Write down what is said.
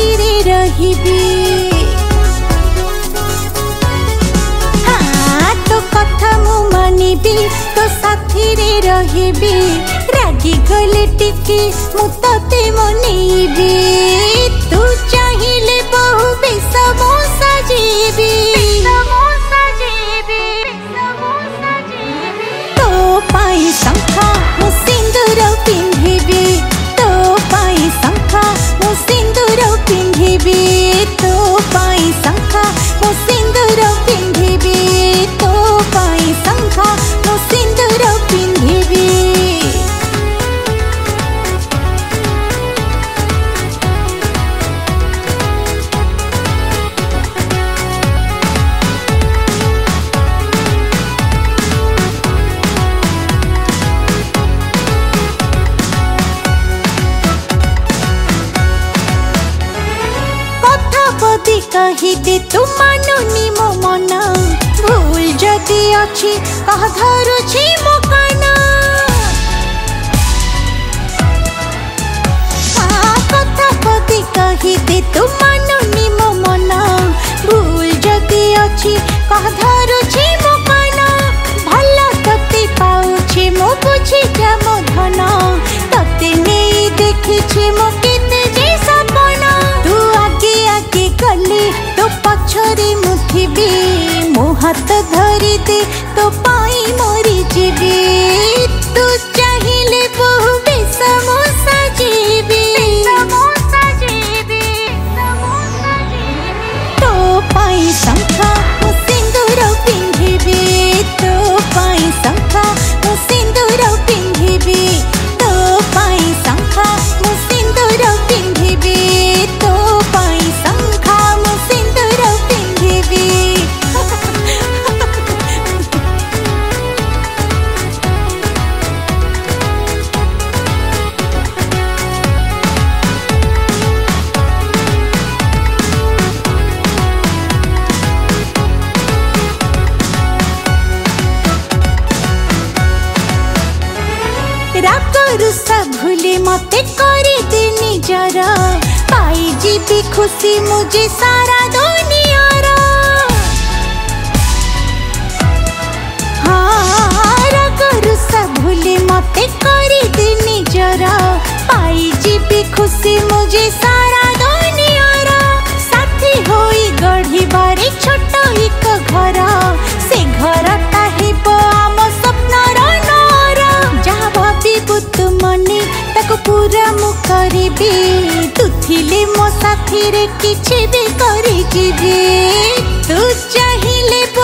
साथीरे रहिबी। हाँ तो कथा मु मानिबी तो साथीरे रहिबी। रागी गले टिके मु तते मनेबी। तू चाहिले बहु बेसम सजीबी। तो पाई शंखा मु सिंदूर पिंधिबी। तो पाई शंखा मु सिंदूर पिंधिबी। तो पाई शंखा मु सिंदूर पिंधिबी। तो पाई शंखा मु सिंदूर पिंधिबी। कथापदी कहिदे तू मानुनी मो मन। भूल जदि अछि कह धरुछि मो कान। कथापदी कहिदे तू मानुनी मो मन। भूल जदि अछि कह धरुछि मो कान। भल तते पाउछि मो बुझि जा मो धन। तते नेई देखिछि मो केते जे सपन। तू आगे आगे गले तो पछरे मुथिबी। मो हाथ धरि दे तो पाई मरी जीबी। तू चाहिले बहु बेसम सजीबी। तो पाई शंखा मु सिंदूर पिंधिबी। तो पाई शंखा मु सिंदूर पिंधिबी। तो पाई शंखा मु सिंदूर पिंधिबी। तो पाई शंखा मु सिंदूर पिंधिबी। रागरु भूले मते करी दे निजर। पाई जीबी खुशी मुझे सारा दुनियार। हाँ रागरु भूले मते करी दे निजर। पाई जीबी खुशी मुझे सारा दुनियार। साथी होई गढ़ी बारी छोट एक घर। से घर हेब आम स्वप्नर नर। जहाँ भाबिबु तू मने ताको पूरा मु करिबी। तू थिले मो साथीरे किछि भी करि जीबी। तू चाहिले